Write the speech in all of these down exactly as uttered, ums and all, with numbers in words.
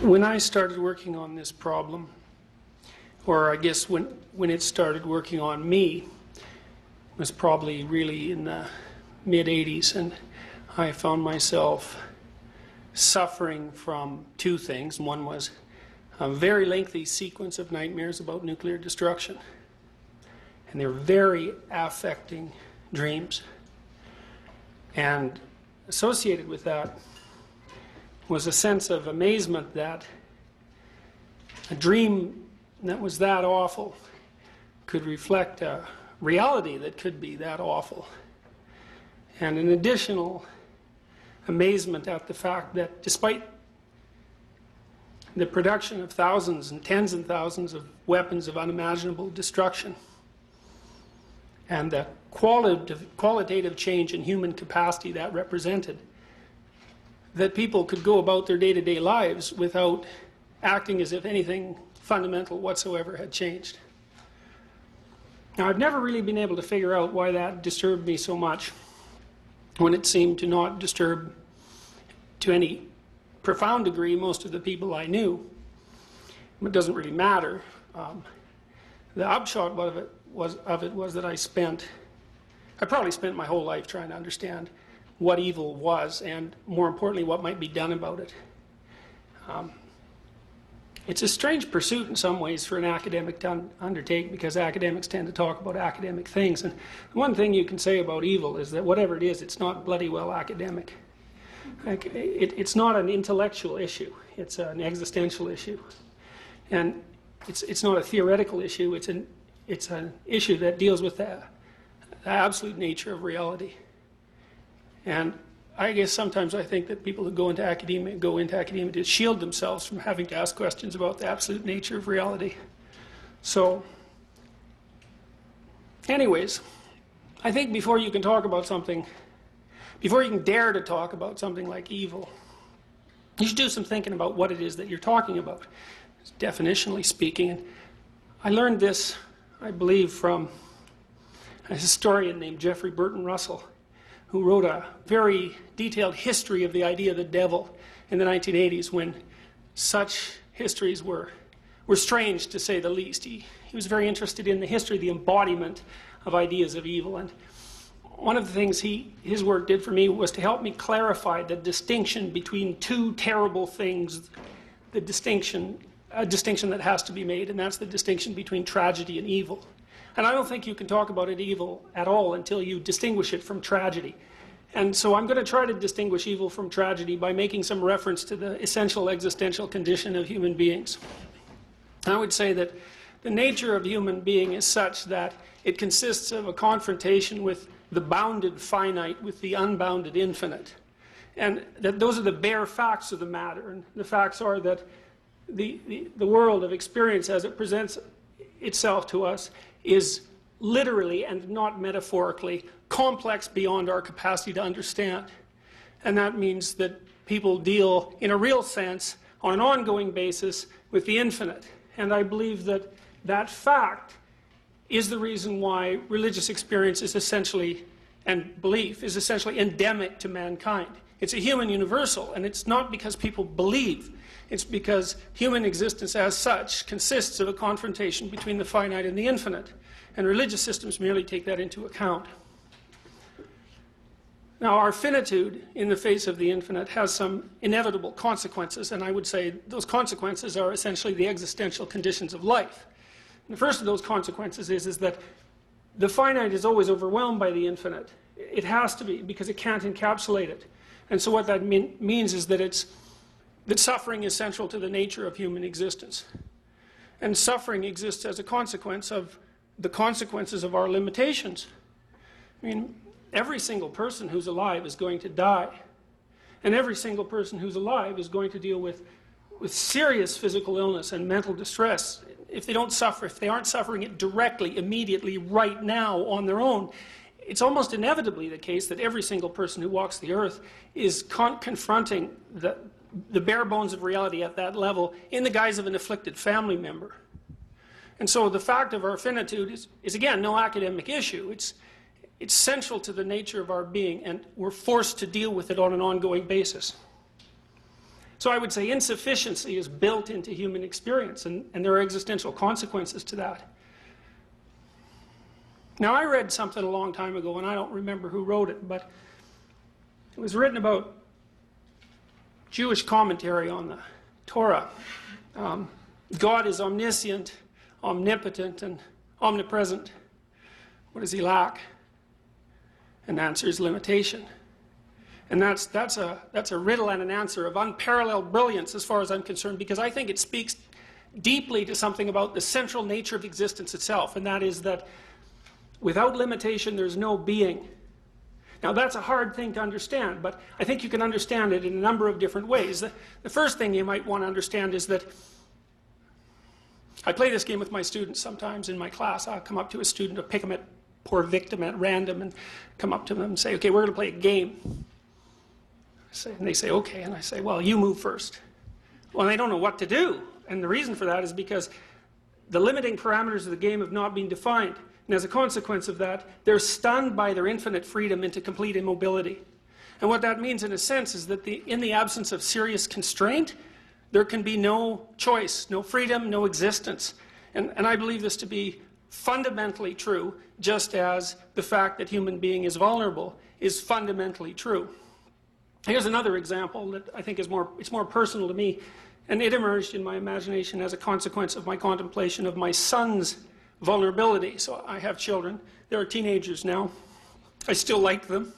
When I started working on this problem, or I guess when, when it started working on me, was probably really in the mid eighties, and I found myself suffering from two things. One was a very lengthy sequence of nightmares about nuclear destruction, and they were very affecting dreams. And associated with that was a sense of amazement that a dream that was that awful could reflect a reality that could be that awful. And an additional amazement at the fact that despite the production of thousands and tens and thousands of weapons of unimaginable destruction and the qualitative, qualitative change in human capacity that represented, that people could go about their day-to-day lives without acting as if anything fundamental whatsoever had changed. Now, I've never really been able to figure out why that disturbed me so much when it seemed to not disturb to any profound degree most of the people I knew. It doesn't really matter. Um, the upshot of it was, of it was that I spent, I probably spent my whole life trying to understand what evil was, and more importantly, what might be done about it. Um, it's a strange pursuit in some ways for an academic to un undertake, because academics tend to talk about academic things. And one thing you can say about evil is that whatever it is, it's not bloody well academic. Like, it, it's not an intellectual issue. It's an existential issue. And it's, it's not a theoretical issue. It's an, it's an issue that deals with the, the absolute nature of reality. And I guess sometimes I think that people who go into academia go into academia to shield themselves from having to ask questions about the absolute nature of reality. So, anyways, I think before you can talk about something, before you can dare to talk about something like evil, you should do some thinking about what it is that you're talking about, definitionally speaking. And I learned this, I believe, from a historian named Jeffrey Burton Russell, who wrote a very detailed history of the idea of the devil in the nineteen eighties, when such histories were, were strange, to say the least. He, he was very interested in the history, the embodiment of ideas of evil. And one of the things he, his work did for me was to help me clarify the distinction between two terrible things, the distinction, a distinction that has to be made, and that's the distinction between tragedy and evil. And I don't think you can talk about it evil at all until you distinguish it from tragedy. And so I'm going to try to distinguish evil from tragedy by making some reference to the essential existential condition of human beings. I would say that the nature of human being is such that it consists of a confrontation with the bounded finite with the unbounded infinite. And that those are the bare facts of the matter. And the facts are that the, the, the world of experience as it presents itself to us is literally and not metaphorically complex beyond our capacity to understand. And that means that people deal in a real sense on an ongoing basis with the infinite. And I believe that that fact is the reason why religious experience is essentially, and belief is essentially endemic to mankind. It's a human universal, and it's not because people believe. It's because human existence as such consists of a confrontation between the finite and the infinite. And religious systems merely take that into account. Now, our finitude in the face of the infinite has some inevitable consequences, and I would say those consequences are essentially the existential conditions of life. And the first of those consequences is, is that the finite is always overwhelmed by the infinite. It has to be, because it can't encapsulate it. And so what that mean, means is that it's that suffering is central to the nature of human existence. And suffering exists as a consequence of the consequences of our limitations. I mean, every single person who's alive is going to die. And every single person who's alive is going to deal with, with serious physical illness and mental distress. If they don't suffer, if they aren't suffering it directly, immediately, right now, on their own, it's almost inevitably the case that every single person who walks the earth is con confronting the, the bare bones of reality at that level in the guise of an afflicted family member. And so the fact of our finitude is, is again, no academic issue. It's, it's central to the nature of our being, and we're forced to deal with it on an ongoing basis. So I would say insufficiency is built into human experience, and, and there are existential consequences to that. Now, I read something a long time ago, and I don't remember who wrote it, but it was written about Jewish commentary on the Torah. Um, God is omniscient, omnipotent, and omnipresent. What does he lack? And the answer is limitation. And that's, that's, a, that's a riddle and an answer of unparalleled brilliance as far as I'm concerned, because I think it speaks deeply to something about the central nature of existence itself, and that is that without limitation, there's no being. Now, that's a hard thing to understand, but I think you can understand it in a number of different ways. The, the first thing you might want to understand is that I play this game with my students sometimes in my class. I'll come up to a student, I'll pick them at poor victim at random, and come up to them and say, okay, we're going to play a game. I say, and they say, okay. And I say, well, you move first. Well, they don't know what to do. And the reason for that is because the limiting parameters of the game have not been defined. And as a consequence of that, they're stunned by their infinite freedom into complete immobility. And what that means, in a sense, is that the, in the absence of serious constraint, there can be no choice, no freedom, no existence. And, and I believe this to be fundamentally true, just as the fact that human being is vulnerable is fundamentally true. Here's another example that I think is more, it's more personal to me, and it emerged in my imagination as a consequence of my contemplation of my son's vulnerability. So I have children. They're teenagers now. I still like them.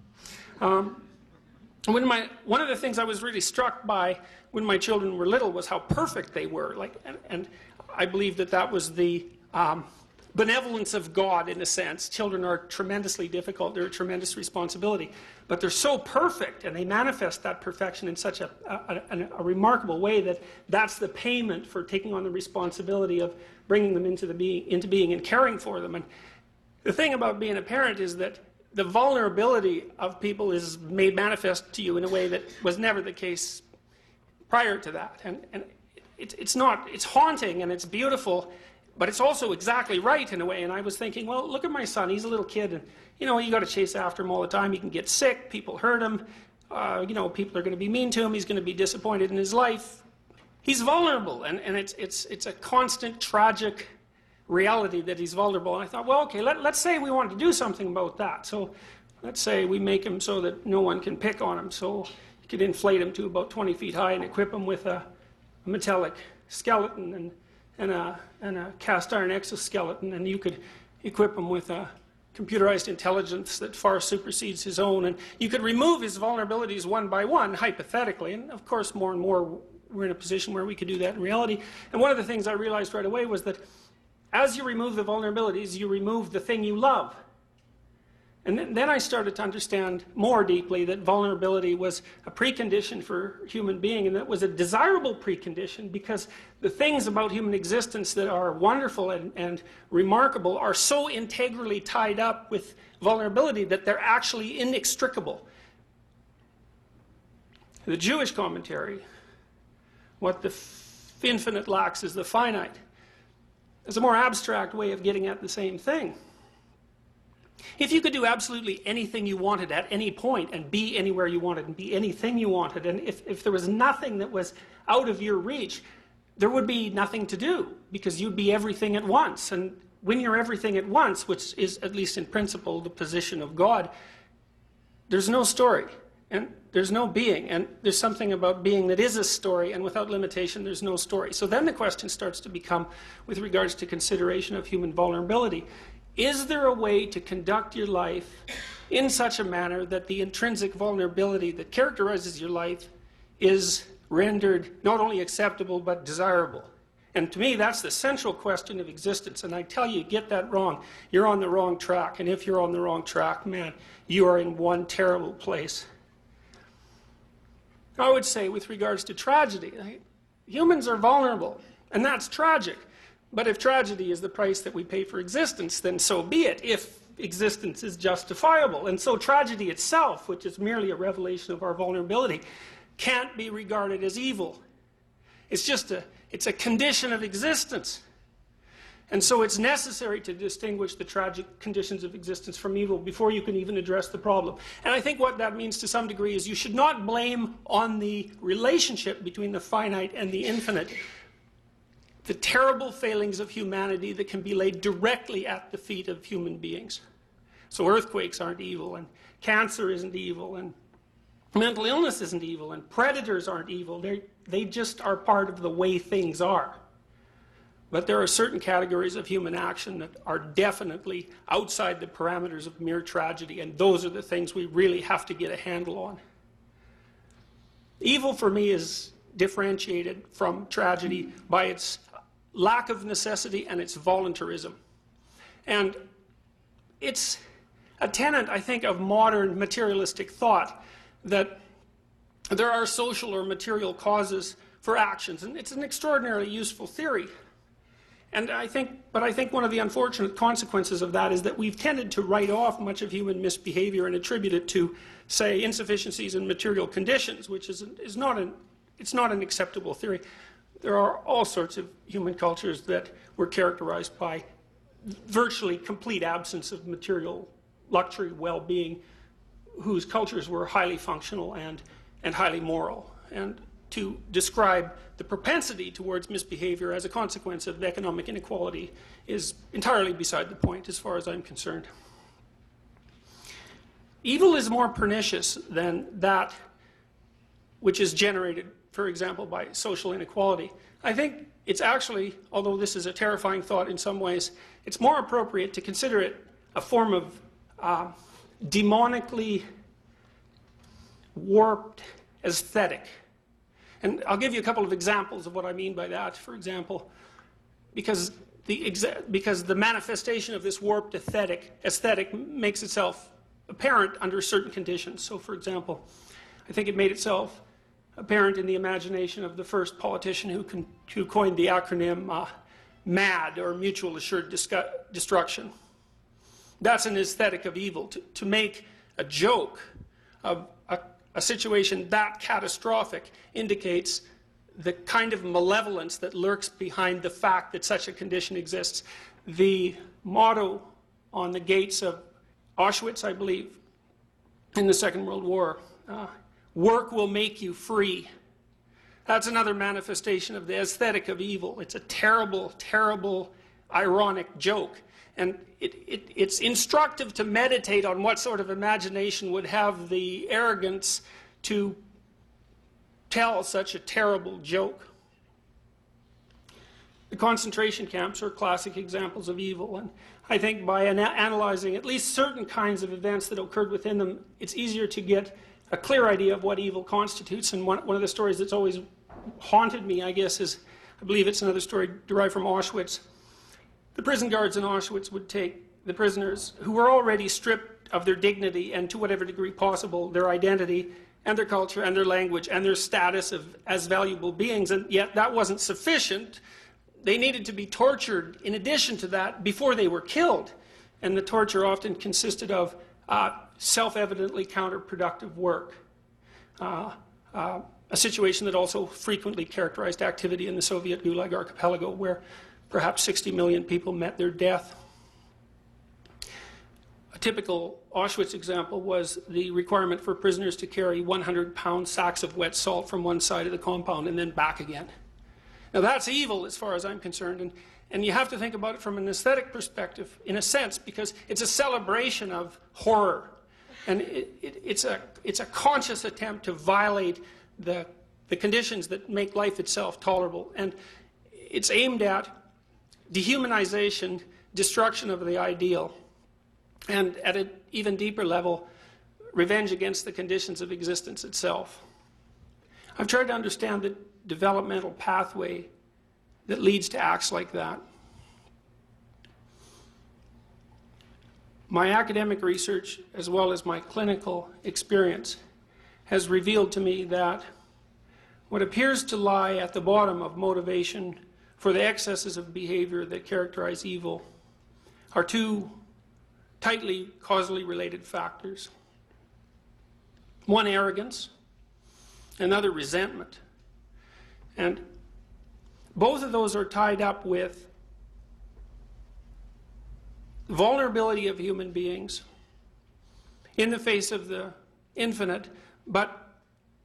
Um, when my, one of the things I was really struck by when my children were little was how perfect they were. Like, and, and I believe that that was the um, benevolence of God, in a sense. Children are tremendously difficult. They're a tremendous responsibility. But they're so perfect, and they manifest that perfection in such a, a, a, a remarkable way that that's the payment for taking on the responsibility of bringing them into, the being, into being and caring for them. And the thing about being a parent is that the vulnerability of people is made manifest to you in a way that was never the case prior to that. And, and it, it's not, it's haunting and it's beautiful, but it's also exactly right in a way. And I was thinking, well, look at my son. He's a little kid, and you know, you got to chase after him all the time. He can get sick. People hurt him. Uh, you know, people are going to be mean to him. He's going to be disappointed in his life. He's vulnerable, and, and it's, it's, it's a constant, tragic reality that he's vulnerable. And I thought, well, okay, let, let's say we want to do something about that. So let's say we make him so that no one can pick on him. So you could inflate him to about twenty feet high and equip him with a, a metallic skeleton and, and, a, and a cast iron exoskeleton, and you could equip him with a computerized intelligence that far supersedes his own, and you could remove his vulnerabilities one by one, hypothetically, and of course more and more we're in a position where we could do that in reality. And one of the things I realized right away was that as you remove the vulnerabilities, you remove the thing you love. And then, then I started to understand more deeply that vulnerability was a precondition for human being, and that was a desirable precondition, because the things about human existence that are wonderful and, and remarkable are so integrally tied up with vulnerability that they're actually inextricable. The Jewish commentary, what the infinite lacks is the finite, is a more abstract way of getting at the same thing. If you could do absolutely anything you wanted at any point and be anywhere you wanted and be anything you wanted, and if, if there was nothing that was out of your reach, there would be nothing to do, because you'd be everything at once. And when you're everything at once, which is, at least in principle, the position of God, there's no story, and there's no being, and there's something about being that is a story, and without limitation, there's no story. So then the question starts to become, with regards to consideration of human vulnerability, is there a way to conduct your life in such a manner that the intrinsic vulnerability that characterizes your life is rendered not only acceptable but desirable? And to me, that's the central question of existence. And I tell you, get that wrong, you're on the wrong track. And if you're on the wrong track, man, you are in one terrible place. I would say, with regards to tragedy, humans are vulnerable, and that's tragic. But if tragedy is the price that we pay for existence, then so be it, if existence is justifiable. And so tragedy itself, which is merely a revelation of our vulnerability, can't be regarded as evil. It's just a, it's a condition of existence. And so it's necessary to distinguish the tragic conditions of existence from evil before you can even address the problem. And I think what that means to some degree is you should not blame on the relationship between the finite and the infinite the terrible failings of humanity that can be laid directly at the feet of human beings. So earthquakes aren't evil, and cancer isn't evil, and mental illness isn't evil, and predators aren't evil. They they just are part of the way things are. But there are certain categories of human action that are definitely outside the parameters of mere tragedy, and those are the things we really have to get a handle on. Evil for me is differentiated from tragedy by its lack of necessity and its voluntarism. And it's a tenet, I think, of modern materialistic thought that there are social or material causes for actions, and it's an extraordinarily useful theory. And I think, but I think one of the unfortunate consequences of that is that we've tended to write off much of human misbehavior and attribute it to, say, insufficiencies in material conditions, which is, is not an, it's not an acceptable theory. There are all sorts of human cultures that were characterized by virtually complete absence of material luxury, well-being, whose cultures were highly functional and, and highly moral. And to describe the propensity towards misbehavior as a consequence of economic inequality is entirely beside the point as far as I'm concerned. Evil is more pernicious than that which is generated, for example, by social inequality. I think it's actually, although this is a terrifying thought in some ways, it's more appropriate to consider it a form of uh, demonically warped aesthetic. And I'll give you a couple of examples of what I mean by that. For example, because the, exa because the manifestation of this warped aesthetic, aesthetic makes itself apparent under certain conditions. So, for example, I think it made itself apparent in the imagination of the first politician who, con who coined the acronym uh, MAD, or Mutual Assured Destruction. That's an aesthetic of evil, to, to make a joke of a A situation that catastrophic indicates the kind of malevolence that lurks behind the fact that such a condition exists. The motto on the gates of Auschwitz, I believe, in the Second World War, uh, work will make you free. That's another manifestation of the aesthetic of evil. It's a terrible, terrible, ironic joke. And it, it, it's instructive to meditate on what sort of imagination would have the arrogance to tell such a terrible joke. The concentration camps are classic examples of evil, and I think by ana analyzing at least certain kinds of events that occurred within them, it's easier to get a clear idea of what evil constitutes. And one, one of the stories that's always haunted me, I guess, is, I believe it's another story derived from Auschwitz. The prison guards in Auschwitz would take the prisoners who were already stripped of their dignity and, to whatever degree possible, their identity and their culture and their language and their status of, as valuable beings, and yet that wasn't sufficient. They needed to be tortured in addition to that before they were killed. And the torture often consisted of uh, self-evidently counterproductive work, uh, uh, a situation that also frequently characterized activity in the Soviet Gulag Archipelago, where perhaps sixty million people met their death. A typical Auschwitz example was the requirement for prisoners to carry one hundred pound sacks of wet salt from one side of the compound and then back again. Now that's evil as far as I'm concerned, and, and you have to think about it from an aesthetic perspective, in a sense, because it's a celebration of horror. And it, it, it's, a, it's a conscious attempt to violate the, the conditions that make life itself tolerable. And it's aimed at dehumanization, destruction of the ideal, and at an even deeper level, revenge against the conditions of existence itself. I've tried to understand the developmental pathway that leads to acts like that. My academic research, as well as my clinical experience, has revealed to me that what appears to lie at the bottom of motivation for the excesses of behavior that characterize evil are two tightly causally related factors. One, arrogance, another, resentment. And both of those are tied up with vulnerability of human beings in the face of the infinite, but,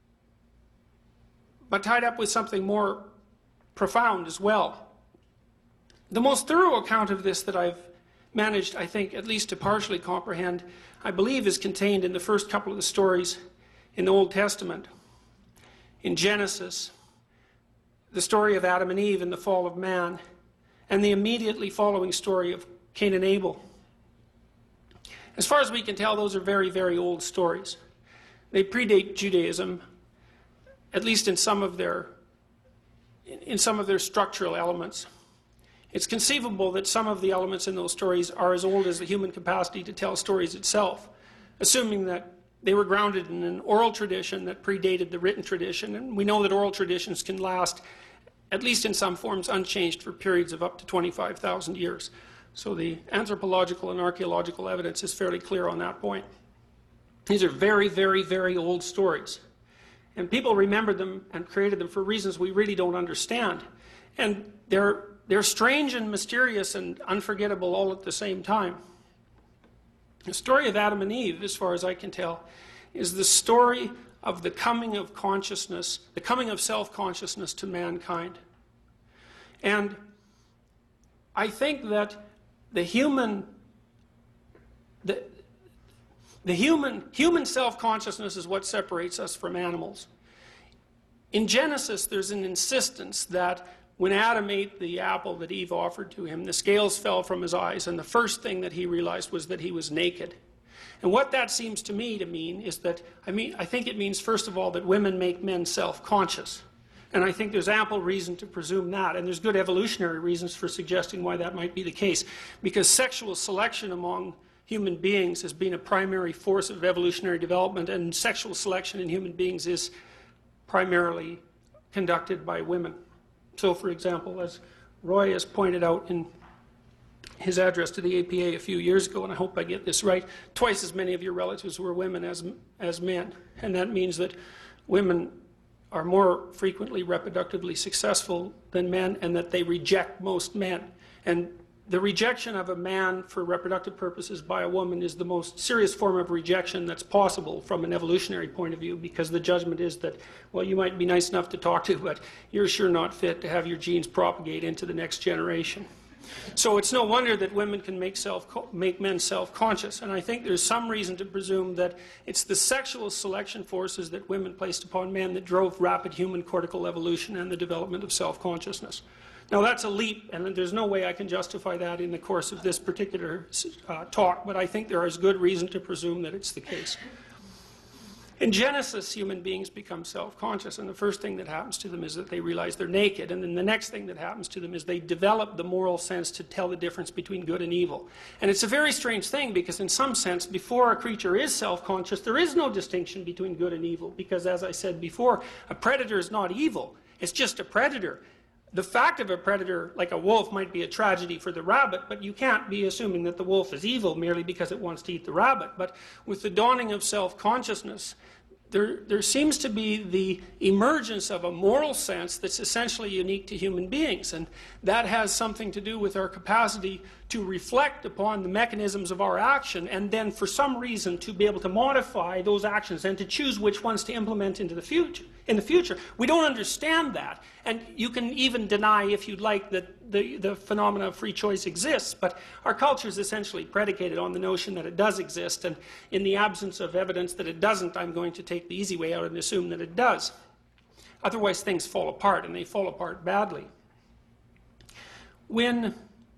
but tied up with something more profound as well. The most thorough account of this that I've managed, I think, at least to partially comprehend, I believe is contained in the first couple of the stories in the Old Testament. In Genesis, the story of Adam and Eve and the fall of man, and the immediately following story of Cain and Abel. As far as we can tell, those are very, very old stories. They predate Judaism, at least in some of their, in some of their structural elements. It's conceivable that some of the elements in those stories are as old as the human capacity to tell stories itself, assuming that they were grounded in an oral tradition that predated the written tradition. And we know that oral traditions can last, at least in some forms, unchanged for periods of up to twenty-five thousand years. So the anthropological and archaeological evidence is fairly clear on that point. These are very, very, very old stories. And people remembered them and created them for reasons we really don't understand. And they're, they're strange and mysterious and unforgettable all at the same time. The story of Adam and Eve, as far as I can tell, is the story of the coming of consciousness, the coming of self-consciousness to mankind. And I think that the human, the, the human, human self-consciousness is what separates us from animals. In Genesis, there's an insistence that when Adam ate the apple that Eve offered to him, the scales fell from his eyes, and the first thing that he realized was that he was naked. And what that seems to me to mean is that, I mean, I think it means, first of all, that women make men self-conscious. And I think there's ample reason to presume that, and there's good evolutionary reasons for suggesting why that might be the case, because sexual selection among human beings has been a primary force of evolutionary development, and sexual selection in human beings is primarily conducted by women. So, for example, as Roy has pointed out in his address to the A P A a few years ago, and I hope I get this right, twice as many of your relatives were women as, as men. And that means that women are more frequently reproductively successful than men, and that they reject most men. And the rejection of a man for reproductive purposes by a woman is the most serious form of rejection that's possible from an evolutionary point of view, because the judgment is that, well, you might be nice enough to talk to, but you're sure not fit to have your genes propagate into the next generation. So it's no wonder that women can make, self, make men self-conscious, and I think there's some reason to presume that it's the sexual selection forces that women placed upon men that drove rapid human cortical evolution and the development of self-consciousness. Now that's a leap, and there's no way I can justify that in the course of this particular uh, talk, but I think there is good reason to presume that it's the case. In Genesis, human beings become self-conscious, and the first thing that happens to them is that they realize they're naked, and then the next thing that happens to them is they develop the moral sense to tell the difference between good and evil. And it's a very strange thing, because in some sense, before a creature is self-conscious, there is no distinction between good and evil, because as I said before, a predator is not evil, it's just a predator. The fact of a predator, like a wolf, might be a tragedy for the rabbit, but you can't be assuming that the wolf is evil merely because it wants to eat the rabbit. But with the dawning of self-consciousness, there, there seems to be the emergence of a moral sense that's essentially unique to human beings, and that has something to do with our capacity to reflect upon the mechanisms of our action, and then for some reason to be able to modify those actions and to choose which ones to implement into the future. In the future, we don't understand that, and you can even deny, if you'd like, that the, the phenomena of free choice exists, but our culture is essentially predicated on the notion that it does exist, and in the absence of evidence that it doesn't, I'm going to take the easy way out and assume that it does. Otherwise, things fall apart, and they fall apart badly. When,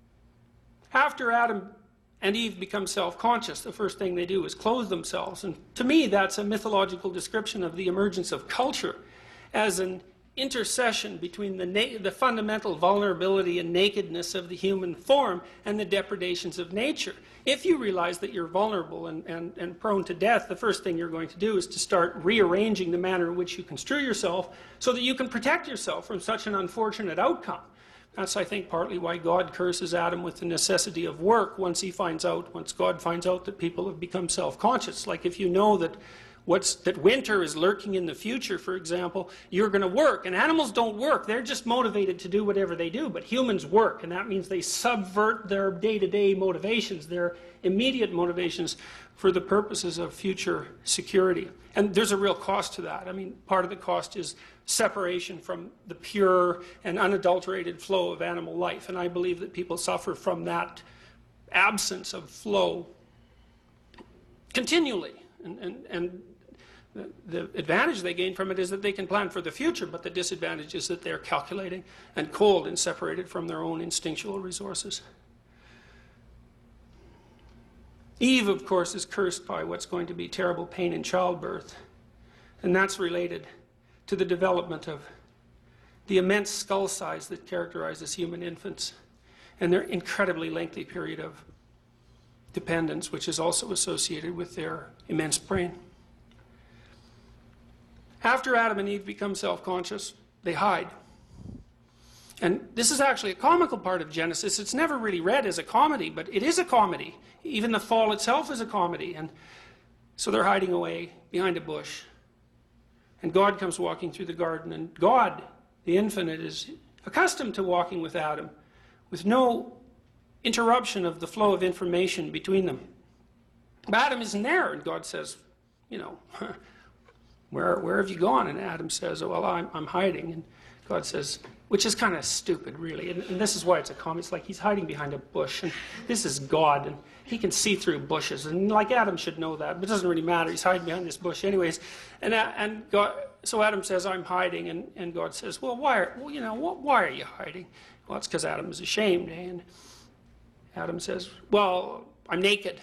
after Adam and Eve become self-conscious, the first thing they do is clothe themselves. And to me, that's a mythological description of the emergence of culture as an intercession between the, na the fundamental vulnerability and nakedness of the human form and the depredations of nature. If you realize that you're vulnerable and, and, and prone to death, the first thing you're going to do is to start rearranging the manner in which you construe yourself so that you can protect yourself from such an unfortunate outcome. That's, I think, partly why God curses Adam with the necessity of work once he finds out, once God finds out that people have become self-conscious. Like if you know that what's, that winter is lurking in the future, for example, you're going to work. And animals don't work. They're just motivated to do whatever they do. But humans work, and that means they subvert their day-to-day motivations, their immediate motivations, for the purposes of future security. And there's a real cost to that. I mean, part of the cost is separation from the pure and unadulterated flow of animal life. And I believe that people suffer from that absence of flow continually. And, and, and the, the advantage they gain from it is that they can plan for the future, but the disadvantage is that they're calculating and cold and separated from their own instinctual resources. Eve, of course, is cursed by what's going to be terrible pain in childbirth. And that's related to the development of the immense skull size that characterizes human infants and their incredibly lengthy period of dependence, which is also associated with their immense brain. After Adam and Eve become self-conscious, they hide. And this is actually a comical part of Genesis. It's never really read as a comedy, but it is a comedy. Even the fall itself is a comedy. And so they're hiding away behind a bush. And God comes walking through the garden. And God, the infinite, is accustomed to walking with Adam with no interruption of the flow of information between them. But Adam isn't there. And God says, you know, where, where have you gone? And Adam says, oh, well, I'm, I'm hiding. And God says, which is kind of stupid, really. And, and this is why it's a comedy. It's like he's hiding behind a bush. And this is God. And he can see through bushes. And like Adam should know that. But it doesn't really matter. He's hiding behind this bush anyways. And, and God, so Adam says, I'm hiding. And, and God says, well, why are, well, you know, why are you hiding? Well, it's because Adam is ashamed. Eh? And Adam says, well, I'm naked.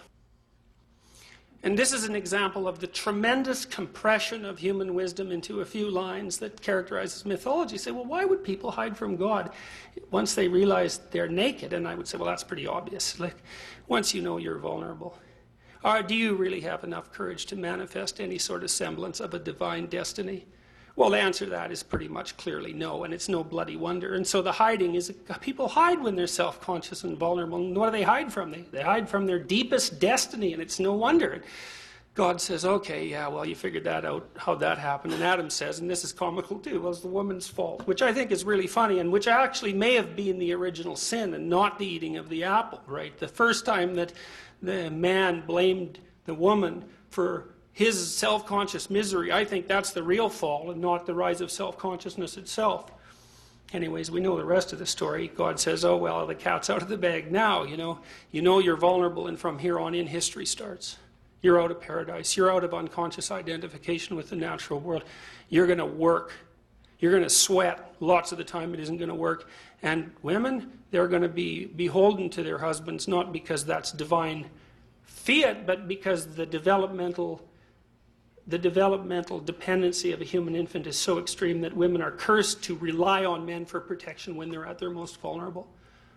And this is an example of the tremendous compression of human wisdom into a few lines that characterizes mythology. You say, well, why would people hide from God once they realize they're naked? And I would say, well, that's pretty obvious. Like, once you know you're vulnerable. Or do you really have enough courage to manifest any sort of semblance of a divine destiny? Well, the answer to that is pretty much clearly no, and it's no bloody wonder. And so the hiding is, people hide when they're self-conscious and vulnerable. And what do they hide from? They, they hide from their deepest destiny, and it's no wonder. And God says, okay, yeah, well, you figured that out, how'd that happen? And Adam says, and this is comical too, well, it's the woman's fault, which I think is really funny, and which actually may have been the original sin and not the eating of the apple, right? The first time that the man blamed the woman for his self-conscious misery, I think that's the real fall and not the rise of self-consciousness itself. Anyways, we know the rest of the story. God says, oh, well, the cat's out of the bag now, you know. You know you're vulnerable, and from here on in, history starts. You're out of paradise. You're out of unconscious identification with the natural world. You're going to work. You're going to sweat. Lots of the time it isn't going to work. And women, they're going to be beholden to their husbands, not because that's divine fiat, but because the developmental The developmental dependency of a human infant is so extreme that women are cursed to rely on men for protection when they're at their most vulnerable.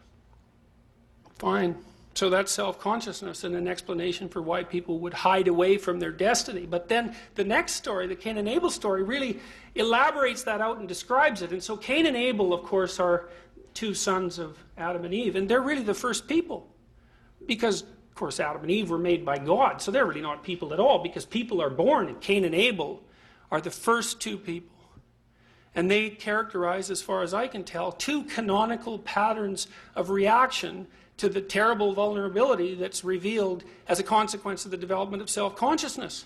Fine. So that's self-consciousness and an explanation for why people would hide away from their destiny. But then the next story, the Cain and Abel story, really elaborates that out and describes it. And so Cain and Abel, of course, are two sons of Adam and Eve. And they're really the first people. Because of course, Adam and Eve were made by God, so they're really not people at all, because people are born, and Cain and Abel are the first two people. And they characterize, as far as I can tell, two canonical patterns of reaction to the terrible vulnerability that's revealed as a consequence of the development of self-consciousness.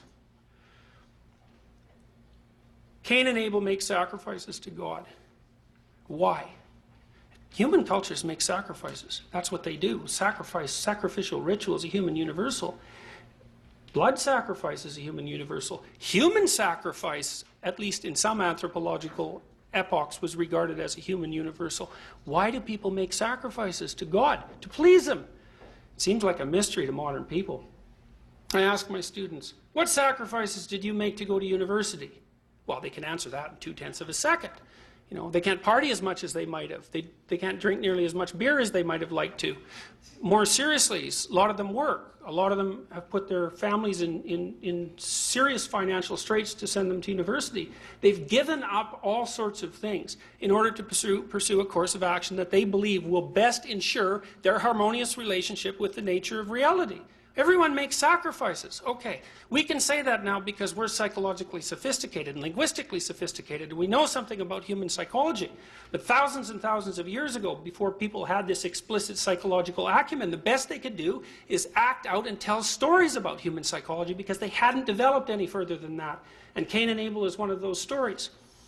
Cain and Abel make sacrifices to God. Why? Human cultures make sacrifices. That's what they do. Sacrifice, sacrificial ritual is a human universal. Blood sacrifice is a human universal. Human sacrifice, at least in some anthropological epochs, was regarded as a human universal. Why do people make sacrifices to God? To please Him. It seems like a mystery to modern people. I ask my students, what sacrifices did you make to go to university? Well, they can answer that in two-tenths of a second. You know, they can't party as much as they might have. They, they can't drink nearly as much beer as they might have liked to. More seriously, a lot of them work. A lot of them have put their families in, in, in serious financial straits to send them to university. They've given up all sorts of things in order to pursue, pursue a course of action that they believe will best ensure their harmonious relationship with the nature of reality. Everyone makes sacrifices. Okay, we can say that now because we're psychologically sophisticated and linguistically sophisticated, and we know something about human psychology. But thousands and thousands of years ago, before people had this explicit psychological acumen, the best they could do is act out and tell stories about human psychology because they hadn't developed any further than that. And Cain and Abel is one of those stories.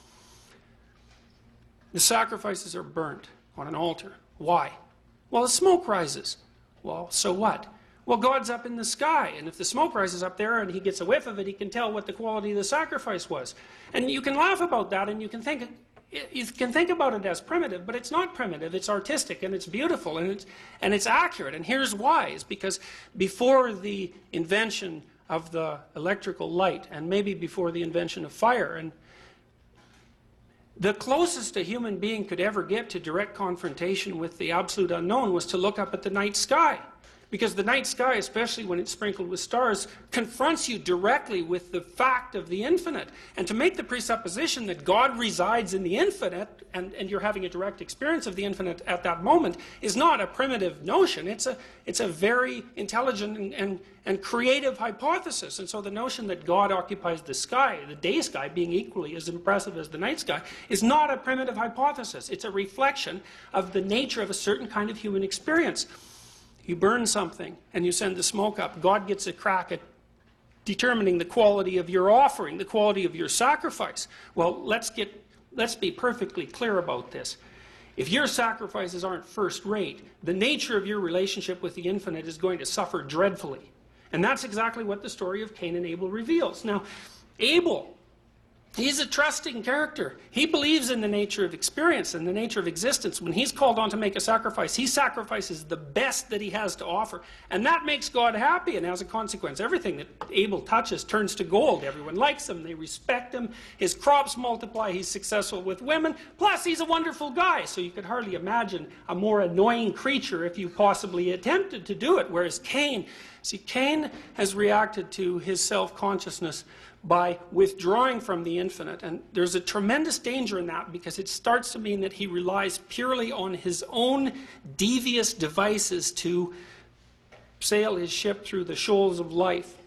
The sacrifices are burnt on an altar. Why? Well, the smoke rises. Well, so what? Well, God's up in the sky, and if the smoke rises up there and he gets a whiff of it, he can tell what the quality of the sacrifice was. And you can laugh about that, and you can think you can think about it as primitive, but it's not primitive. It's artistic, and it's beautiful, and it's, and it's accurate. And here's why. It's because before the invention of the electrical light, and maybe before the invention of fire, and the closest a human being could ever get to direct confrontation with the absolute unknown was to look up at the night sky. Because the night sky, especially when it's sprinkled with stars, confronts you directly with the fact of the infinite. And to make the presupposition that God resides in the infinite, and, and you're having a direct experience of the infinite at that moment, is not a primitive notion. It's a, it's a very intelligent and, and, and creative hypothesis. And so the notion that God occupies the sky, the day sky being equally as impressive as the night sky, is not a primitive hypothesis. It's a reflection of the nature of a certain kind of human experience. You burn something and you send the smoke up. God gets a crack at determining the quality of your offering, the quality of your sacrifice. Well, let's get, let's be perfectly clear about this. If your sacrifices aren't first rate, the nature of your relationship with the infinite is going to suffer dreadfully. And that's exactly what the story of Cain and Abel reveals. Now, Abel, he's a trusting character. He believes in the nature of experience and the nature of existence. When he's called on to make a sacrifice, he sacrifices the best that he has to offer. And that makes God happy. And as a consequence, everything that Abel touches turns to gold. Everyone likes him. They respect him. His crops multiply. He's successful with women. Plus, he's a wonderful guy. So you could hardly imagine a more annoying creature if you possibly attempted to do it. Whereas Cain, see, Cain has reacted to his self-consciousness by withdrawing from the infinite. And there's a tremendous danger in that because it starts to mean that he relies purely on his own devious devices to sail his ship through the shoals of life.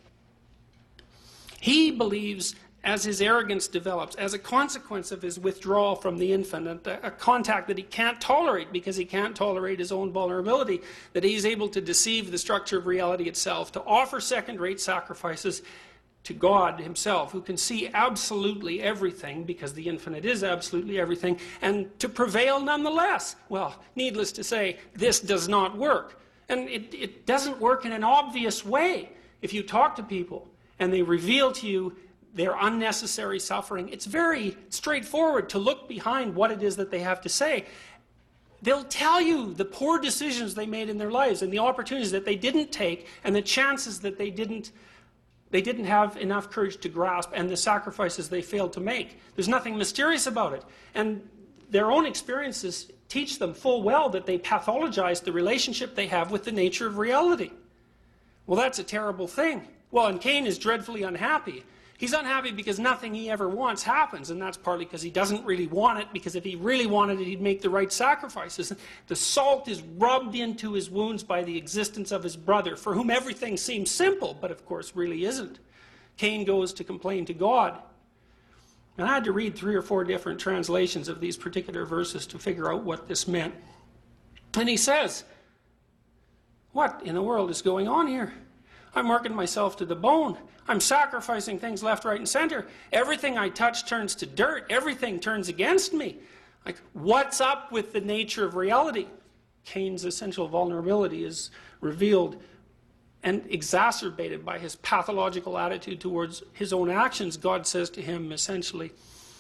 He believes, as his arrogance develops, as a consequence of his withdrawal from the infinite, a contact that he can't tolerate because he can't tolerate his own vulnerability, that he's able to deceive the structure of reality itself, to offer second-rate sacrifices to God himself, who can see absolutely everything, because the infinite is absolutely everything, and to prevail nonetheless. Well, needless to say, this does not work. And it, it doesn't work in an obvious way. If you talk to people and they reveal to you their unnecessary suffering, it's very straightforward to look behind what it is that they have to say. They'll tell you the poor decisions they made in their lives and the opportunities that they didn't take and the chances that they didn't They didn't have enough courage to grasp, and the sacrifices they failed to make. There's nothing mysterious about it. And their own experiences teach them full well that they pathologize the relationship they have with the nature of reality. Well, that's a terrible thing. Well, and Cain is dreadfully unhappy. He's unhappy because nothing he ever wants happens, and that's partly because he doesn't really want it, because if he really wanted it, he'd make the right sacrifices. The salt is rubbed into his wounds by the existence of his brother, for whom everything seems simple, but of course really isn't. Cain goes to complain to God. And I had to read three or four different translations of these particular verses to figure out what this meant. And he says, what in the world is going on here? I'm working myself to the bone. I'm sacrificing things left, right, and center. Everything I touch turns to dirt. Everything turns against me. Like, what's up with the nature of reality? Cain's essential vulnerability is revealed and exacerbated by his pathological attitude towards his own actions. God says to him, essentially,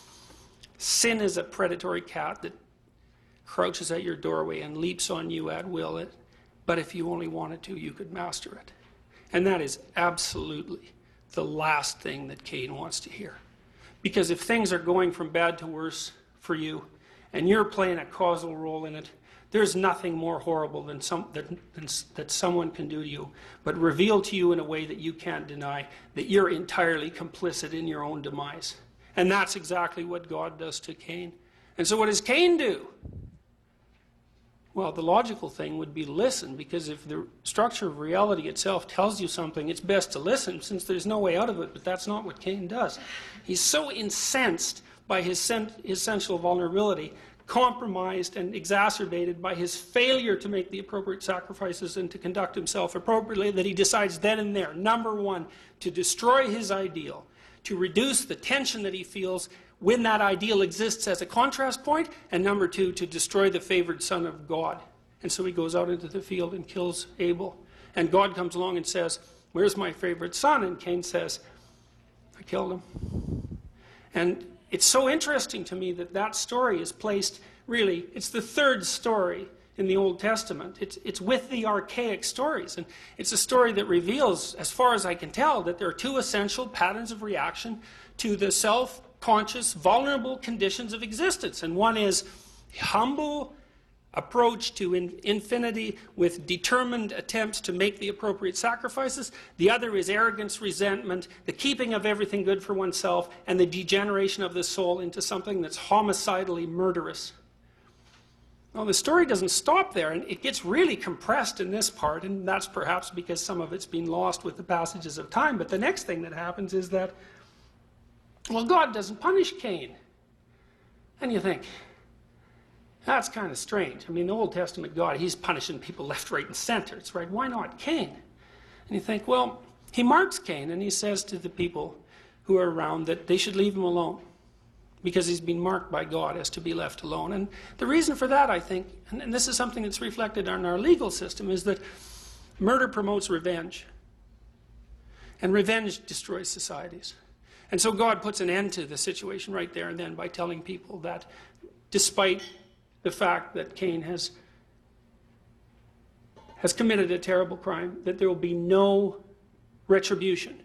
sin is a predatory cat that crouches at your doorway and leaps on you at will. But if you only wanted to, you could master it. And that is absolutely the last thing that Cain wants to hear. Because if things are going from bad to worse for you, and you're playing a causal role in it, there's nothing more horrible than, some, that, than that someone can do to you, but reveal to you in a way that you can't deny that you're entirely complicit in your own demise. And that's exactly what God does to Cain. And so what does Cain do? Well, the logical thing would be to listen, because if the structure of reality itself tells you something, it's best to listen, since there's no way out of it. But that's not what Cain does. He's so incensed by his, sen his sensual vulnerability, compromised and exacerbated by his failure to make the appropriate sacrifices and to conduct himself appropriately, that he decides then and there, number one, to destroy his ideal, to reduce the tension that he feels when that ideal exists as a contrast point, and number two, to destroy the favored son of God. And so he goes out into the field and kills Abel. And God comes along and says, "Where's my favorite son?" And Cain says, "I killed him." And it's so interesting to me that that story is placed, really, it's the third story in the Old Testament. It's, it's with the archaic stories. And it's a story that reveals, as far as I can tell, that there are two essential patterns of reaction to the self-conscious, vulnerable conditions of existence. And one is humble approach to in infinity with determined attempts to make the appropriate sacrifices. The other is arrogance, resentment, the keeping of everything good for oneself, and the degeneration of the soul into something that's homicidally murderous. Well, the story doesn't stop there, and it gets really compressed in this part, and that's perhaps because some of it's been lost with the passages of time. But the next thing that happens is that, well, God doesn't punish Cain. And you think, that's kind of strange. I mean, the Old Testament God, he's punishing people left, right, and center. It's right. Why not Cain? And you think, well, he marks Cain, and he says to the people who are around that they should leave him alone, because he's been marked by God as to be left alone. And the reason for that, I think, and, and this is something that's reflected in our legal system, is that murder promotes revenge. And revenge destroys societies. And so God puts an end to the situation right there and then by telling people that despite the fact that Cain has, has committed a terrible crime, that there will be no retribution.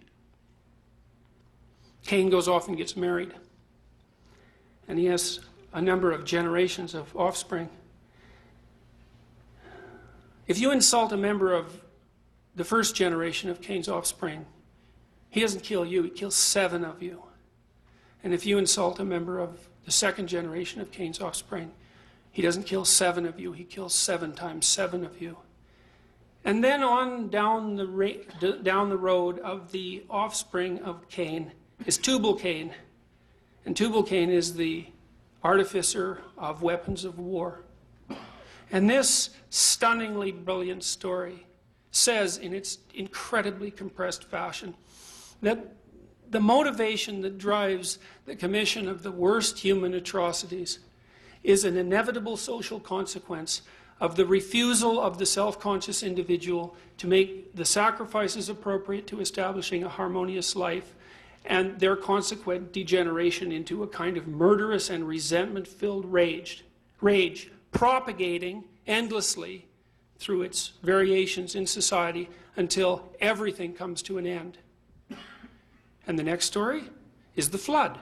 Cain goes off and gets married. And he has a number of generations of offspring. If you insult a member of the first generation of Cain's offspring, he doesn't kill you, he kills seven of you. And if you insult a member of the second generation of Cain's offspring, he doesn't kill seven of you, he kills seven times seven of you. And then on down the, down the road of the offspring of Cain is Tubal-Cain. And Tubal-Cain is the artificer of weapons of war. And this stunningly brilliant story says, in its incredibly compressed fashion, that the motivation that drives the commission of the worst human atrocities is an inevitable social consequence of the refusal of the self-conscious individual to make the sacrifices appropriate to establishing a harmonious life, and their consequent degeneration into a kind of murderous and resentment-filled rage, rage propagating endlessly through its variations in society until everything comes to an end. And the next story is the flood.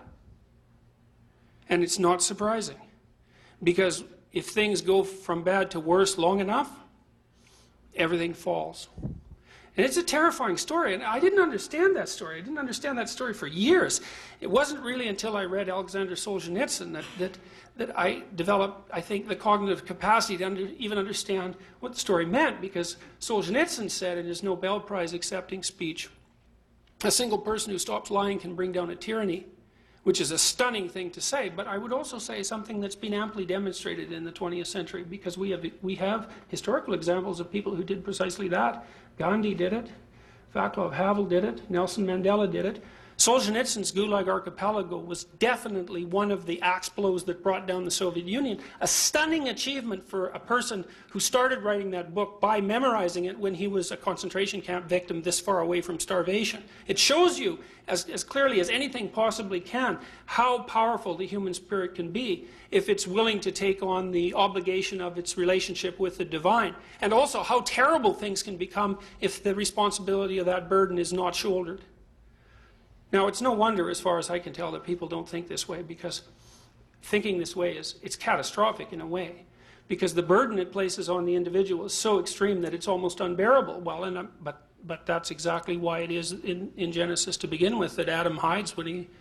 And it's not surprising, because if things go from bad to worse long enough, everything falls. And it's a terrifying story, and I didn't understand that story. I didn't understand that story for years. It wasn't really until I read Alexander Solzhenitsyn that, that, that I developed, I think, the cognitive capacity to under, even understand what the story meant, because Solzhenitsyn said in his Nobel Prize accepting speech, a single person who stops lying can bring down a tyranny, which is a stunning thing to say, but I would also say something that's been amply demonstrated in the twentieth century, because we have, we have historical examples of people who did precisely that. Gandhi did it, Václav Havel did it, Nelson Mandela did it. Solzhenitsyn's Gulag Archipelago was definitely one of the axe blows that brought down the Soviet Union. A stunning achievement for a person who started writing that book by memorizing it when he was a concentration camp victim this far away from starvation. It shows you, as, as clearly as anything possibly can, how powerful the human spirit can be if it's willing to take on the obligation of its relationship with the divine. And also how terrible things can become if the responsibility of that burden is not shouldered. Now, it's no wonder, as far as I can tell, that people don't think this way, because thinking this way is, it's catastrophic in a way, because the burden it places on the individual is so extreme that it's almost unbearable. Well, and, but, but that's exactly why it is in, in Genesis to begin with that Adam hides when he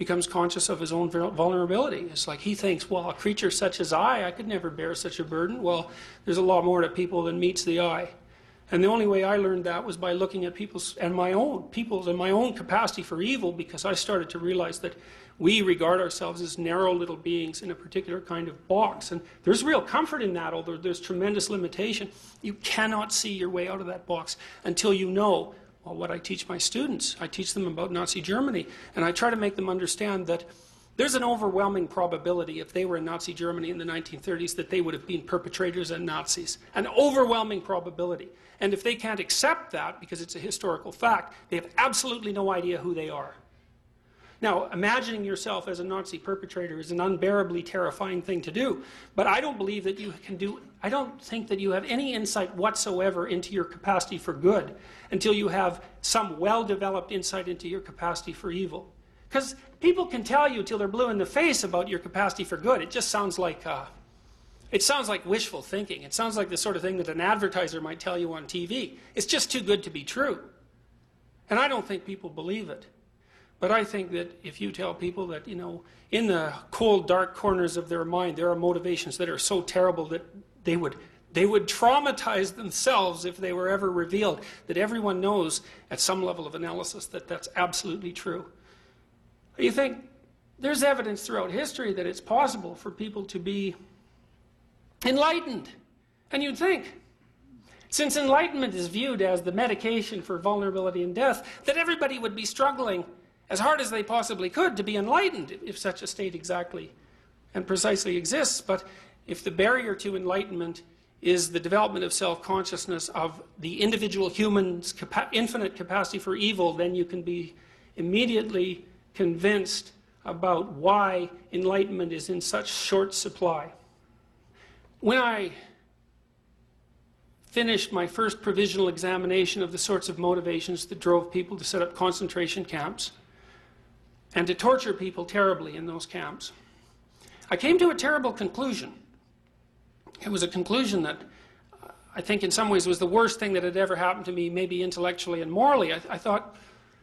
becomes conscious of his own vulnerability. It's like he thinks, well, a creature such as I, I could never bear such a burden. Well, there's a lot more to people than meets the eye. And the only way I learned that was by looking at people's, and my own, people's and my own capacity for evil, because I started to realize that we regard ourselves as narrow little beings in a particular kind of box. And there's real comfort in that, although there's tremendous limitation. You cannot see your way out of that box until you know, well, what I teach my students. I teach them about Nazi Germany, and I try to make them understand that there's an overwhelming probability, if they were in Nazi Germany in the nineteen thirties, that they would have been perpetrators and Nazis. An overwhelming probability. And if they can't accept that, because it's a historical fact, they have absolutely no idea who they are. Now, imagining yourself as a Nazi perpetrator is an unbearably terrifying thing to do, but I don't believe that you can do, I don't think that you have any insight whatsoever into your capacity for good until you have some well-developed insight into your capacity for evil. Because people can tell you till they're blue in the face about your capacity for good. It just sounds like, uh, it sounds like wishful thinking. It sounds like the sort of thing that an advertiser might tell you on T V. It's just too good to be true. And I don't think people believe it. But I think that if you tell people that, you know, in the cold, dark corners of their mind, there are motivations that are so terrible that they would, they would traumatize themselves if they were ever revealed, that everyone knows at some level of analysis that that's absolutely true. You think there's evidence throughout history that it's possible for people to be enlightened. And you'd think, since enlightenment is viewed as the medication for vulnerability and death, that everybody would be struggling as hard as they possibly could to be enlightened, if such a state exactly and precisely exists. But if the barrier to enlightenment is the development of self-consciousness of the individual human's capa- infinite capacity for evil, then you can be immediately convinced about why enlightenment is in such short supply. When I finished my first provisional examination of the sorts of motivations that drove people to set up concentration camps and to torture people terribly in those camps, I came to a terrible conclusion. It was a conclusion that uh, I think in some ways was the worst thing that had ever happened to me, maybe intellectually and morally. I, I thought,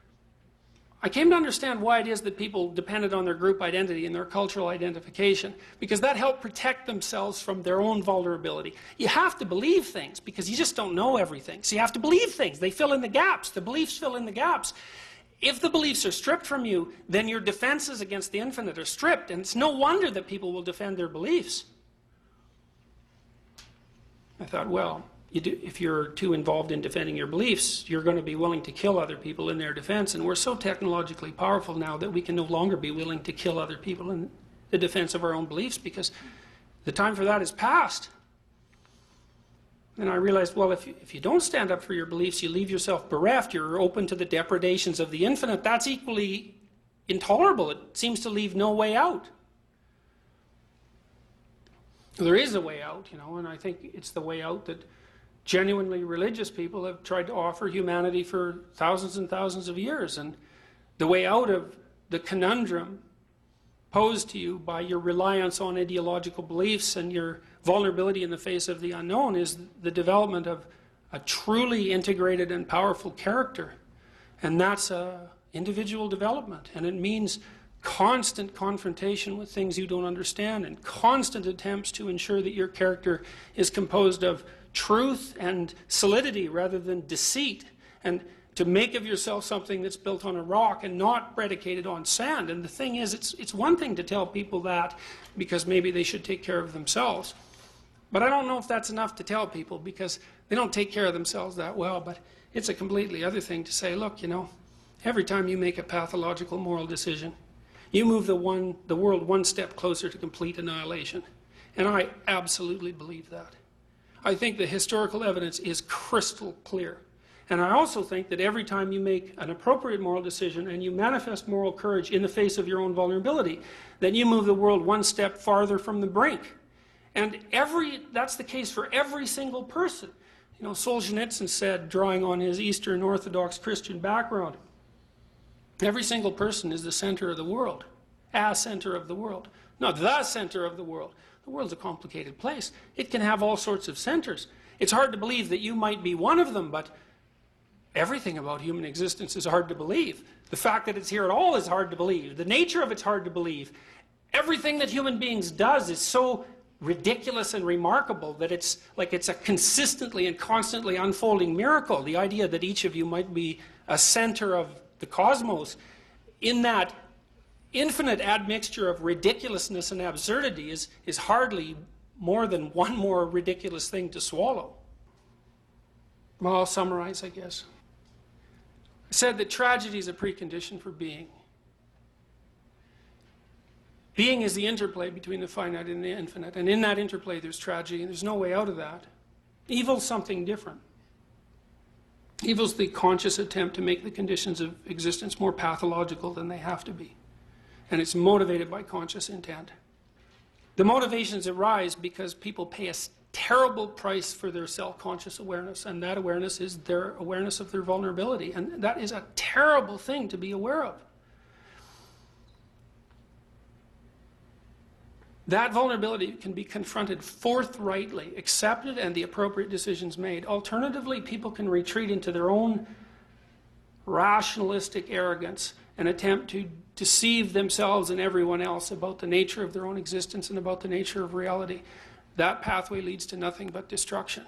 I came to understand why it is that people depended on their group identity and their cultural identification, because that helped protect themselves from their own vulnerability. You have to believe things, because you just don't know everything. So you have to believe things. They fill in the gaps. The beliefs fill in the gaps. If the beliefs are stripped from you, then your defenses against the infinite are stripped, and it's no wonder that people will defend their beliefs. I thought, well, you do, if you're too involved in defending your beliefs, you're going to be willing to kill other people in their defense, and we're so technologically powerful now that we can no longer be willing to kill other people in the defense of our own beliefs, because the time for that is past. And I realized, well, if you, if you don't stand up for your beliefs, you leave yourself bereft, you're open to the depredations of the infinite. That's equally intolerable. It seems to leave no way out. There is a way out, you know, and I think it's the way out that genuinely religious people have tried to offer humanity for thousands and thousands of years. And the way out of the conundrum posed to you by your reliance on ideological beliefs and your vulnerability in the face of the unknown is the development of a truly integrated and powerful character. And that's a individual development. And it means constant confrontation with things you don't understand and constant attempts to ensure that your character is composed of truth and solidity rather than deceit, and to make of yourself something that's built on a rock and not predicated on sand. And the thing is, it's, it's one thing to tell people that because maybe they should take care of themselves. But I don't know if that's enough to tell people, because they don't take care of themselves that well. But it's a completely other thing to say, look, you know, every time you make a pathological moral decision, you move the, one, the world one step closer to complete annihilation. And I absolutely believe that. I think the historical evidence is crystal clear. And I also think that every time you make an appropriate moral decision and you manifest moral courage in the face of your own vulnerability, then you move the world one step farther from the brink. And every, that's the case for every single person. You know, Solzhenitsyn said, drawing on his Eastern Orthodox Christian background, every single person is the center of the world, a center of the world, not the center of the world. The world's a complicated place. It can have all sorts of centers. It's hard to believe that you might be one of them, but everything about human existence is hard to believe. The fact that it's here at all is hard to believe. The nature of it's hard to believe. Everything that human beings does is so ridiculous and remarkable that it's like it's a consistently and constantly unfolding miracle. The idea that each of you might be a center of the cosmos, in that infinite admixture of ridiculousness and absurdity, is, is hardly more than one more ridiculous thing to swallow. Well, I'll summarize, I guess. I said that tragedy is a precondition for being. Being is the interplay between the finite and the infinite, and in that interplay there's tragedy, and there's no way out of that. Evil's something different. Evil's the conscious attempt to make the conditions of existence more pathological than they have to be, and it's motivated by conscious intent. The motivations arise because people pay a terrible price for their self-conscious awareness, and that awareness is their awareness of their vulnerability, and that is a terrible thing to be aware of. That vulnerability can be confronted forthrightly, accepted, and the appropriate decisions made. Alternatively, people can retreat into their own rationalistic arrogance and attempt to deceive themselves and everyone else about the nature of their own existence and about the nature of reality. That pathway leads to nothing but destruction.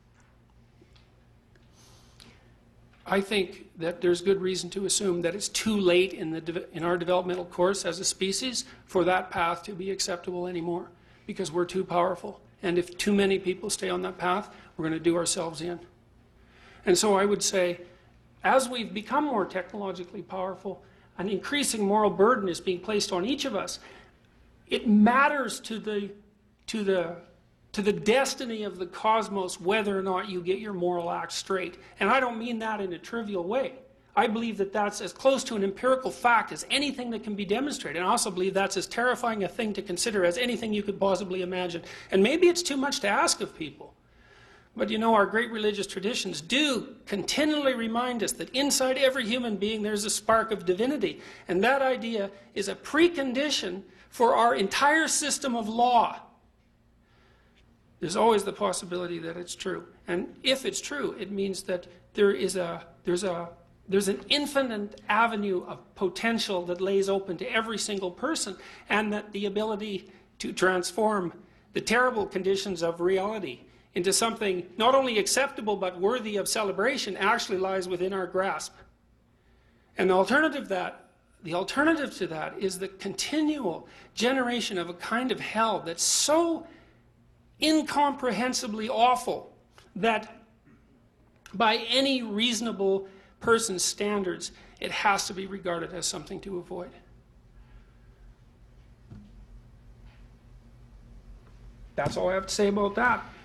I think that there's good reason to assume that it's too late in, the in our developmental course as a species for that path to be acceptable anymore, because we're too powerful. And if too many people stay on that path, we're going to do ourselves in. And so I would say, as we've become more technologically powerful, an increasing moral burden is being placed on each of us. It matters to the, to the to the destiny of the cosmos whether or not you get your moral act straight. And I don't mean that in a trivial way. I believe that that's as close to an empirical fact as anything that can be demonstrated. And I also believe that's as terrifying a thing to consider as anything you could possibly imagine. And maybe it's too much to ask of people. But you know, our great religious traditions do continually remind us that inside every human being there's a spark of divinity. And that idea is a precondition for our entire system of law. There's always the possibility that it's true. And if it's true, it means that there is a, there's a, there's an infinite avenue of potential that lays open to every single person, and that the ability to transform the terrible conditions of reality into something not only acceptable but worthy of celebration actually lies within our grasp. And the alternative that, the alternative to that is the continual generation of a kind of hell that's so incomprehensibly awful that by any reasonable person's standards it has to be regarded as something to avoid. That's all I have to say about that.